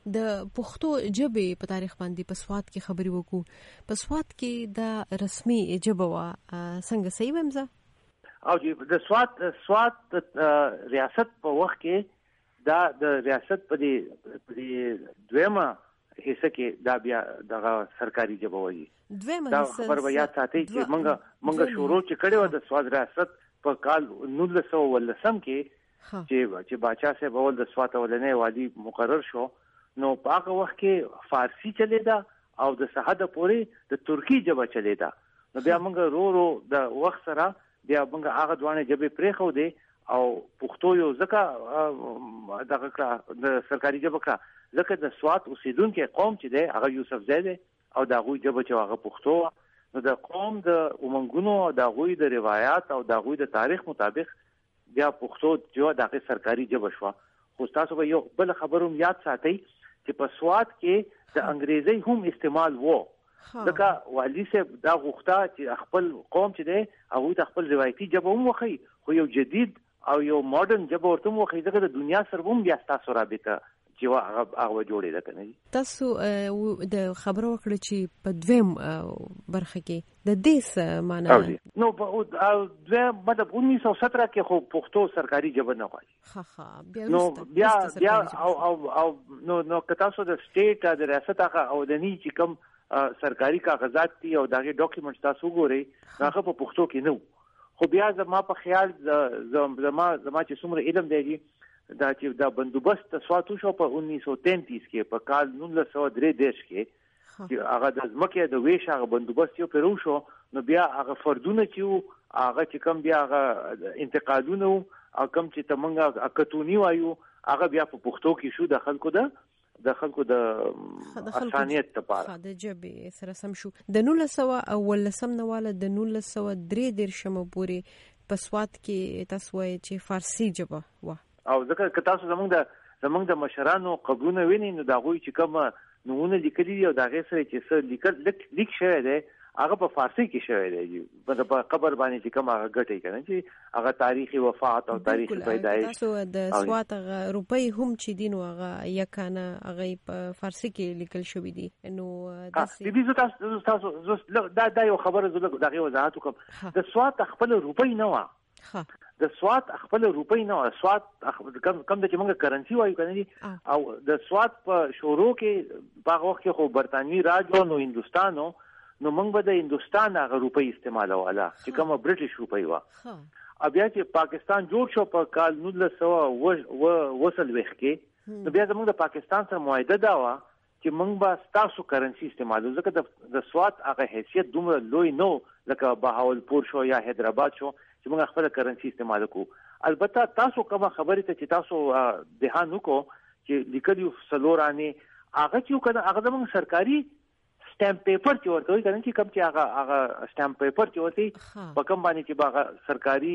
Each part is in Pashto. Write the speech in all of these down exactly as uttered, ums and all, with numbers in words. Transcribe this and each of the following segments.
د پښتو ژبې په تاریخ باندې په سواد کې خبرې وکړو. په سواد کې د رسمي ژبه وا څنګه صحیح ومزه او د سواد سواد ریاست په وخت کې دا د ریاست په دې دویمه حصہ کې دا بیا دغه سرکاري ژبه وایي. دویمه دا خبر بیا ساتي چې مونږه مونږه شروع چې کړو د سواد ریاست په کال نولس سوه ولسم کې چې چې باچا صاحب اول د سواد ولنې والی مقرر شو نو په هغه وخت کې فارسی چلیدا او د صحه پورې د ترکی ژبه چلیدا. نو بیا موږ رو رو د وخت سره بیا موږ هغه دوانه ژبه پرې خو دي او پښتو یو ځکه دغه د سرکاري ژبه کا ځکه د سواد اوسیدونکو قوم چې دی هغه یوسف زیده او د هغه ژبه چې هغه پښتو نو د قوم د ومنګونو او د هغه د روایت او د هغه د تاریخ مطابق بیا پښتو جو دغه سرکاري ژبه شو. خو تاسو به یو بل خبروم یاد ساتئ چې په سواد کې د انګریزي هم استعمال وو. ځکه والی صاحب دا غوښته چې خپل قوم چې دی هغه د خپل روایتي ژبه هم وخی خو یو جدید او یو ماډرن ژبه ورته وخی ځکه د دنیا سره هم بیا تاسو رابطه چې هغه هغه جوړې ده کنه. تاسو د خبرو وکړه چې په دویم برخه کې د دې معنی نو په دویم مطلب انیس سو ستره کې خو پښتو سرکاري ژبه نه وایي. ها ها نو بیا بیا او او او نو نو که تاسو د سټیټ د ریاست هغه او د نی چې کوم سرکاري کاغذات دي او دغه ډاکومېنټ تاسو ګورئ هغه په پښتو کې نو. خو بیا زما په خیال زما زما چې څومره علم دی دا چې دا بندوبست سواتو شو په انیس سو تینتیس کې په کال نولس سوه درې دېرش کې چې هغه د ځمکې د ویش هغه بندوبست یو پیرو شو نو بیا هغه فردونه چې هغه چې کوم بیا هغه انتقالونه او کوم چې تمنګ اکتونی وایو هغه بیا په پښتو کې شو د خلکو د د خلکو د اسانیت لپاره د جبې سره سم شو. د نولس سوه اولسم نواله د نولس سوه درې دېرشم پورې په سواد کې تاسو وایي چې فارسی ژبه و او ځکه که تاسو زمونږ د زمونږ د مشرانو قبرونه وینئ نو د هغوی چې کوم نومونه لیکلي دي او د هغې سره چې څه لیکل لیک شوی دی هغه په فارسي کې شوی دی په قبر باندې چې کوم هغه ګټئ که نه چې هغه تاریخي وفات او تاریخي پیدایش. تاسو د سوات هغه روپۍ هم چې دي نو هغه یکانه هغه په فارسي کې لیکل شوي دي. نو داسې تاسو دا دا یو خبره زه د هغې وضاحت وکړم. د سوات خپله روپۍ نه وه د سواد خپل روپۍ نه سواد کم کم د چې موږ کرنسي وایو کنه او د سواد په شورو کې په وخت کې خو برتانوي راج نو هندستان نو موږ به د هندستان هغه روپۍ استعمالوله چې کومه برټش روپۍ وه. بیا چې پاکستان جوړ شو په کال نولس سوه اوه څلوېښت کې نو بیا زموږ د پاکستان سره معاهده دا وه چې موږ به ستاسو کرنسي استعمالو ځکه د سواد هغه حیثیت دومره لوی نو لکه بهاولپور شو یا حیدرآباد شو چې موږ خپل کرنسي استعمال کوو. البته تاسو کومه خبرې ته چې تاسو دهان وکړو چې لیکلي څلورانې هغه چې کنه هغه زموږ سرکاري سټامپ پیپر چې ورته وایي کنه چې کوم چې هغه هغه سټامپ پیپر چې ورته په کوم باندې چې هغه سرکاري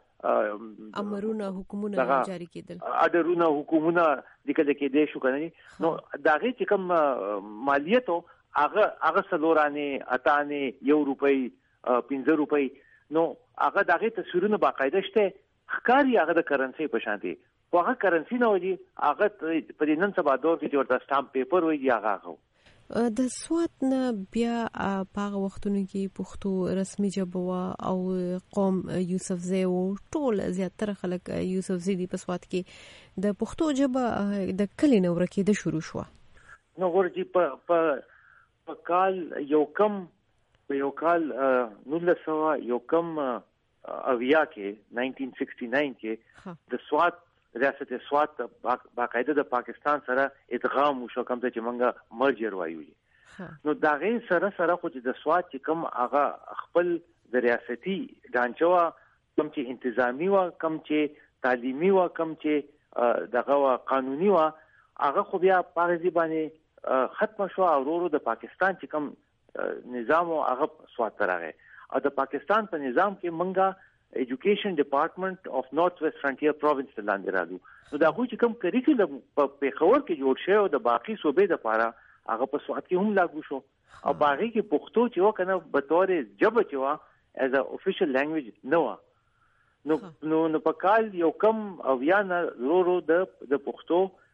امرونه حکومونه جاری کېدل اډرونه حکومونه لیکل کېدې شو کنه نو داغه چې کوم مالیت هغه هغه څلورانې اتانې یو روپۍ پنځه روپۍ نو هغه دغه تصویرونه باقاعده شته ښکاری هغه د کرنسي په شان دي خو هغه کرنسي نه وایي هغه په نن سبا دور کې چې ورته سټامپ پیپر وایي هغه هغه د سوات نه بیا په هغه وختونو کې پښتو رسمي ژبه او قوم یوسف زی او ټول زیاتره خلک یوسف زی دي په سوات کې د پښتو ژبه د کلی نه ورکېده شروع شو. نو ورجی په په کال یو کم په یو کال نولس سوه یو کم اویا کې ناینټین سکسټي ناین کې د سوات ریاست سوات باقاعده د پاکستان سره ادغام وشو کوم چې موږ مرجر وایو. نو دا غي سره سره خو چې د سوات چې کوم هغه خپل د ریاستي ډانچو کوم چې انتظامی و کوم چې تعلیمي و کوم چې دغه قانوني و هغه خو بیا په ځبانه ختم شو او ورو د پاکستان چې کوم نظام او هغه سوات راغی او د پاکستان په نظام کې منګه ایجوکیشن ډپارټمنټ اف نارث ویسٹ فرنټیر پروینس ته لاندې راغلو. نو دا خو چې کوم کریکولم په پیښور کې جوړ شوی او د باقي صوبې لپاره هغه په سوات کې هم لاګو شو او باقي کې پښتو چې وکنه به تور ژبه چې وا as a official language نو نو نو نو په کال یو کم او یا نه ورو د د پښتو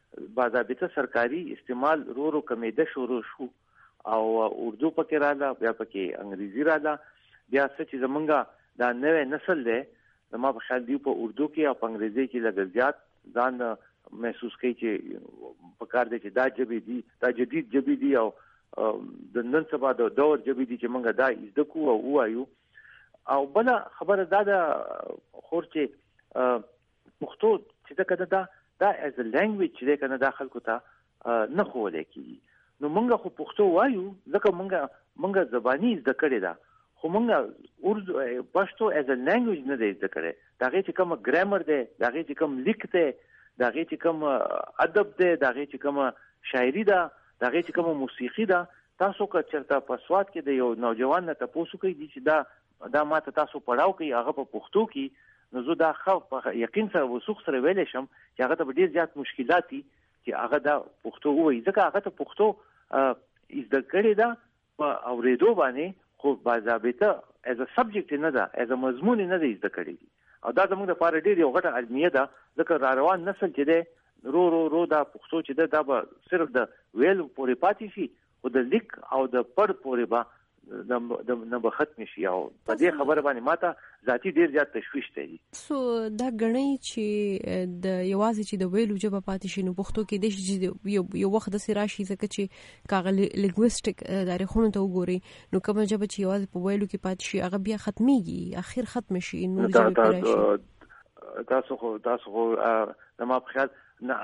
باضابطه سرکاري استعمال رو رو کمیده شروع شو او اردو پکې رااله بیا پکې انګریزي رااله بیا څه چې زمونږ دا نوې نسل دی زما په خیال دی په اردو کې او په انګریزي کې لږ زیات ځان محسوس کوي چې په کار دی چې دا جبې دي دا جدید جبې دي او د نن سبا د دور جبې دي چې موږ دا زده کوو او وایو او بل خبره دا ده خور چې پښتو چې دا کده دا دا as a language چې کنه دا خلکو ته نه خولې کیږي نو موږ خو پښتو وایو ځکه موږ موږ زبانی زده کړې ده خو موږ اردو پښتو as a language نه دی زده کړې دا چې کوم ګرامر دی دا چې کوم لیک دی دا چې کوم ادب دی دا چې کوم شاعري ده دا چې کوم موسیقي ده تاسو که چرته په سواد کې د یو نوجوان نه تاسو کوي چې دا دا ماته تاسو پڑھاو کوي هغه په پښتو کې نو زه دا خو په یقین سره وسوخ سره ویلې شم چې هغه ته ډیر زیات مشکلات دي چې هغه دا پښتو وایي ځکه هغه ته پښتو زده کړې ده په اورېدو باندې خو باضابطه as a subject نه ده as a مضمون نه ده زده کړې او دا زموږ لپاره ډیر یو غټه علمیه ده ځکه را روان نسل چې ده رو رو رو دا پښتو چې ده دا به صرف د ویل پورې پاتې شي او د لیک او د پړ پورې به د نه به ختم شي او په دې خبره باندې ماته ذاتی ډیر زیات تشویش دی سو دا غنی چې د یوازې چې د ویلو جبه پاتې شي نو پښتو کې د شي یو یو وخت د سراشي ځکه چې کاغه لینګویسټیک تاریخونو ته وګوري نو کوم جبه چې یوازې په ویلو کې پاتې شي هغه بیا ختميږي اخر ختم شي نو جبه راشي تاسو خو تاسو خو زما په خیال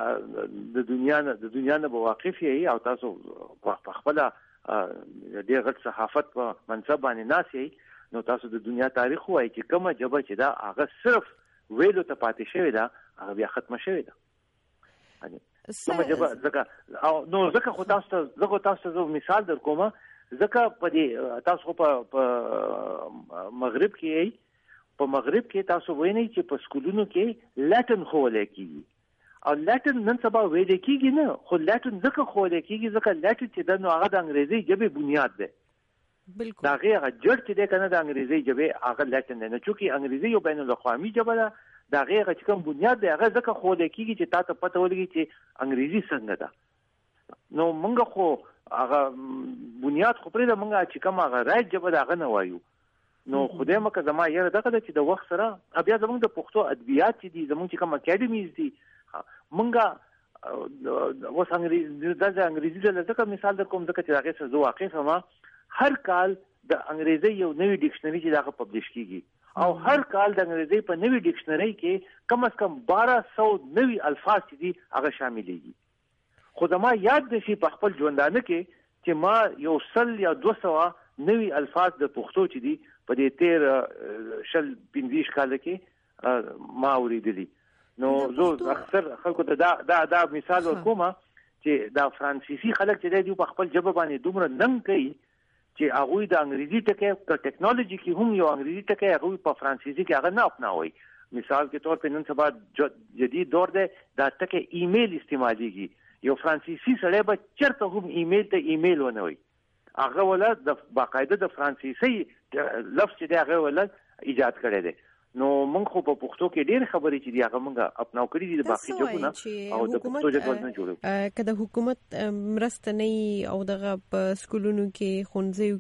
د دنیا نه د دنیا نه واقف یې او تاسو په خپل ډېر غټ صحافت په منصب باندې ناسي نو تاسو د دنیا تاریخ وایي چې کومه جبه چې دا هغه صرف ویلو ته پاتې شوی دا هغه بیا ختم شوی دا یعنی کومه جبه ځکه او نو ځکه خو تاسو ځکه تاسو زه مثال در کوم ځکه په دې تاسو په مغرب کې په مغرب کې تاسو وینئ چې په سکولونو کې لاتین خولې کیږي او لاتین نن سبا ویل کېږي نه خو لاتین ځکه خولې کېږي ځکه لاتین چې د نو هغه د انګریزي ژبې بنیاد ده بالکل دا هغه جړ چې د کنه د انګریزي ژبې هغه لاتین نه چې انګریزي یو بین الاقوامي ژبه ده دا هغه چې کوم بنیاد ده هغه ځکه خولې کېږي چې تاسو پته ولګي چې انګریزي څنګه ده نو موږ خو هغه بنیاد خو پرې د موږ چې کوم هغه راځي ژبه ده هغه نه وایو نو خدای مکه زما یره دغه چې د وخت سره بیا زموږ د پښتو ادبیات دي زموږ چې کوم اکیډمیز دي مونږه اوس انګریزي د انګریزي د لږه مثال در کوم ځکه چې هغه څه زه واقع ما هر کال د انګریزي یو نوی ډکشنری چې دغه پبلش کیږي او هر کال د انګریزي په نوی ډکشنری کې کم از کم بارہ سو نوی الفاظ چې دي هغه شاملېږي خو زما یاد نشي په خپل ژوندانه کې چې ما یو سل یا دو سو نوی الفاظ د پښتو چې دي په دې تیر شل پنځه کال کې ما اوریدلي نو زه اکثر خلکو ته دا دا دا مثال ورکوم چې دا فرانسیسي خلک چې دی په خپل ژبه باندې دومره ننګ کوي چې هغه د انګریزي ټکی په ټیکنالوژي کې هم یو انګریزي ټکی هغه په فرانسیسي کې هغه نه اپناوي مثال کے طور په نن سبا جدید دور دی دا ټکی ایمیل استعماليږي یو فرانسیسي سره به چرته هم ایمیل ته ایمیل ونه وي هغه ولا د باقاعده د فرانسیسي لفظ دی هغه ولا ایجاد کړی دی نو موږ خو په پښتو کې ډېر خبرې چې دی هغه موږ اپناو کړی دي د باقي ژبو او د پښتو ژبه نه جوړو کله حکومت مرسته نه او دغه په سکولونو کې خونځیو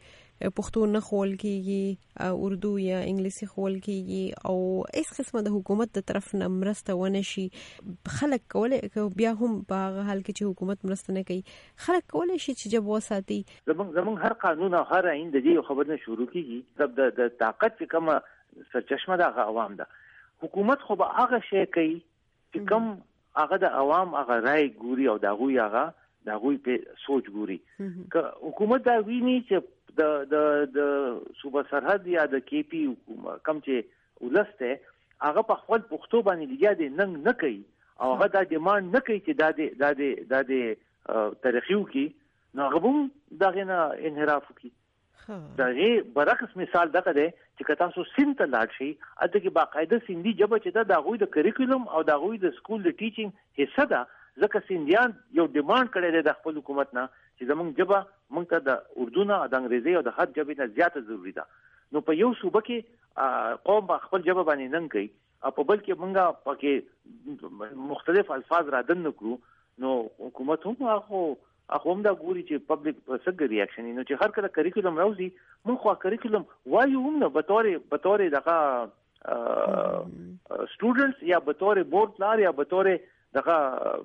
کې پښتو نه خول کیږي اردو یا انګلیسي خول کیږي او هیڅ قسمه د حکومت د طرف نه مرسته ونه شي خلک کولای بیا هم په هغه حال کې چې حکومت مرسته نه کوي خلک کولای شي چې جب وساتي زمونږ زمونږ هر قانون او هر آئین د دې خبر نه شروع کیږي د د طاقت چې کومه سرچشمه د عوام ده حکومت خو به هغه شی کوي چې کوم هغه د عوام هغه رائے ګوري او دا غوي هغه دا غوي په سوچ ګوري که حکومت دا ویني چې د د د صوبه سرحد یا د کی پی کم چې ولسته هغه په خپل پښتو باندې لګیا دي ننګ نه کوي او هغه دا ډیماند نه کوي چې دا د دا د دا د تاریخیو کې نو هغه هم دغه نه انحراف کوي دغه برعکس مثال دغه دی چې کتا سو سین ته لاړ شي اته کې باقاعده سیندي جبه چې دا د غوي د کریکولم او د غوي د سکول د ټیچینګ حصہ ده ځکه سیندیان یو ډیماند کړی دی د خپل حکومت نه چې زمونږ جبه مونږ ته د اردو نه د انګریزي او د هر جبه نه زیاته ضروری ده نو په یو صوبه کې قوم په خپل جبه باندې نن کوي او په بل کې مونږه پکې مختلف الفاظ را دن نکړو نو حکومت هم هغه هغه هم دا ګوري چې پبلک په څه ریاکشن نو چې هر کله کریکولم راوځي موږ خو کریکولم وایو هم نه به تور به تور دغه سټوډنټس یا به تور بورډ لار یا به تور دغه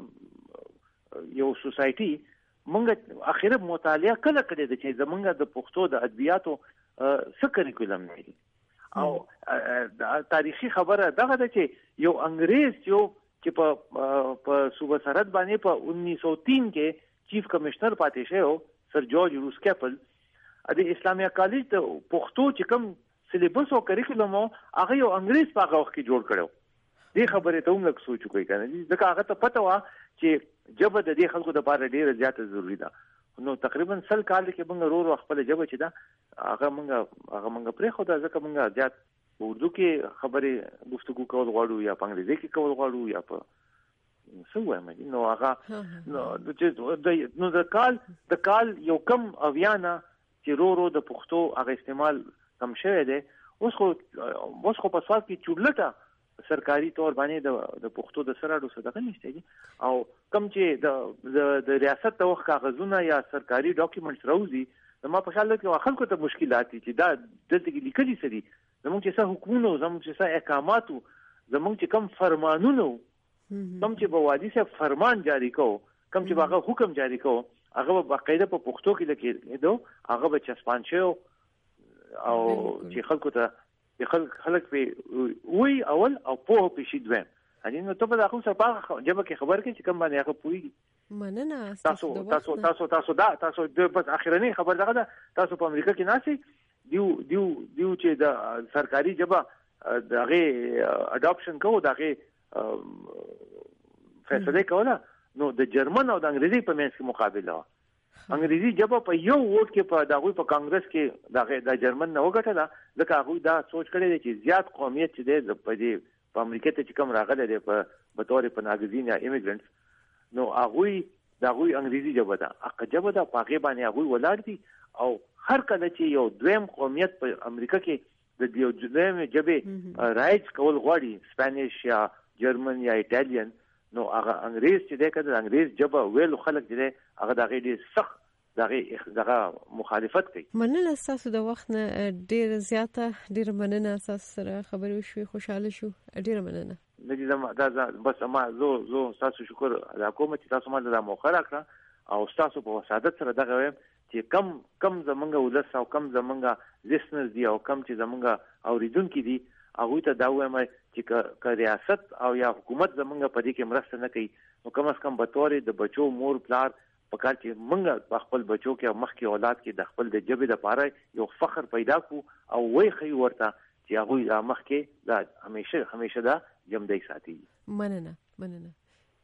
یو سوسايټي مونږ اخیره مطالعه کله کړې ده چې زمونږ د پښتو د ادبیاتو څه کریکولم دی او تاریخي خبره دغه ده چې یو انګريز یو چې په په صوبه سرحد باندې په انیس سو تین کې چیف کمشنر پاتې شو سر جورج روسکیپل د اسلامیه کالج د پښتو چې کوم سلیبس او کریکولم هغه یو انګريز په هغه وخت کې جوړ کړو دې خبره ته هم لږ سوچ وکړئ کنه ځکه هغه ته پته و چې جبه د دې خلکو لپاره ډیره زیاته ضروری ده نو تقریبا سل کال کې موږ ورو ورو خپل جبه چې دا هغه موږ هغه موږ پرې خو دا ځکه موږ زیات اردو کې خبرې گفتگو کول غواړو یا په انګریزي کې کول غواړو یا په څه وایم نو هغه نو نو د کال د کال یو کم اویانا چې ورو ورو د پښتو هغه استعمال کم شوی دی اوس خو اوس خو په سواد کې چورلټه سرکاري تور باندې د د پښتو د سراډو صدقه نشته او کم چې د د ریاست د وخت کاغذونه یا سرکاري ډاکومېنټس راوځي نو ما په خیال کې خلکو ته مشکلات دي چې دا دلته کې لیکلي سړي زموږ چې څه حکومتونه زموږ چې څه احکامات زموږ چې کم فرمانونه کم چې بوادي سه فرمان جاری کو کم چې هغه حکم جاری کو هغه باقاعده په پښتو کې لیکلو هغه به چسپان شو او چې خلکو ته خلک خلک په وی اول او په په شي دویم هغه نو ته په دغه څه په جبه کې خبر کې چې کوم باندې هغه پوي مننه تاسو تاسو تاسو تاسو دا تاسو د بس اخرنی خبر دغه تاسو په امریکا کې ناسي دیو دیو دیو چې د سرکاري جبه دغه اډاپشن کوو دغه فیصله کوله نو د جرمن او د انګریزي په منځ کې مقابله انګریزي جبه په یو ووټ کې په دغه په کانګرس کې دغه د جرمن نه وګټله ځکه هغه دا سوچ کړی دی چې زیات قومیت چې دی په دې په امریکا ته چې کوم راغلی دی په بطور په ناګزین یا ایمیګرانټس نو هغه دغه انګریزي جبه ده هغه جبه ده په هغه باندې هغه ولاړ دي او هر کله چې یو دویم قومیت په امریکا کې د یو دویم جبه رایټ کول غواړي سپانیش یا جرمن یا ایتالین نو هغه انګریز چې دی کده انګریز جبه ویل خلک دي هغه دغه ډیر سخت دغه دغه مخالفت کوي مننه تاسو د وخت نه ډیر زیاته ډیر مننه تاسو سره خبرې وشوي خوشاله شو ډیر مننه نجي دا بس ما زو زو تاسو شکر ادا کوم چې تاسو ما د موخه راکړه او تاسو په وسادت سره دغه ویم چې کم کم زمونږ ولس او کم زمونږ لیسنرز دی او کم چې زمونږ اوریدونکو دي هغه ته دا وایم چې ک ریاست او یا حکومت زمونږ په دې کې مرسته نه کوي نو کم از کم به تور د بچو مور پلار په کار چې مونږ په خپل بچو کې مخ کې اولاد کې د خپل د جبه د پاره یو فخر پیدا کو او وای خي ورته چې هغه مخ کې دا همیشه همیشه دا جمدی ساتي مننه مننه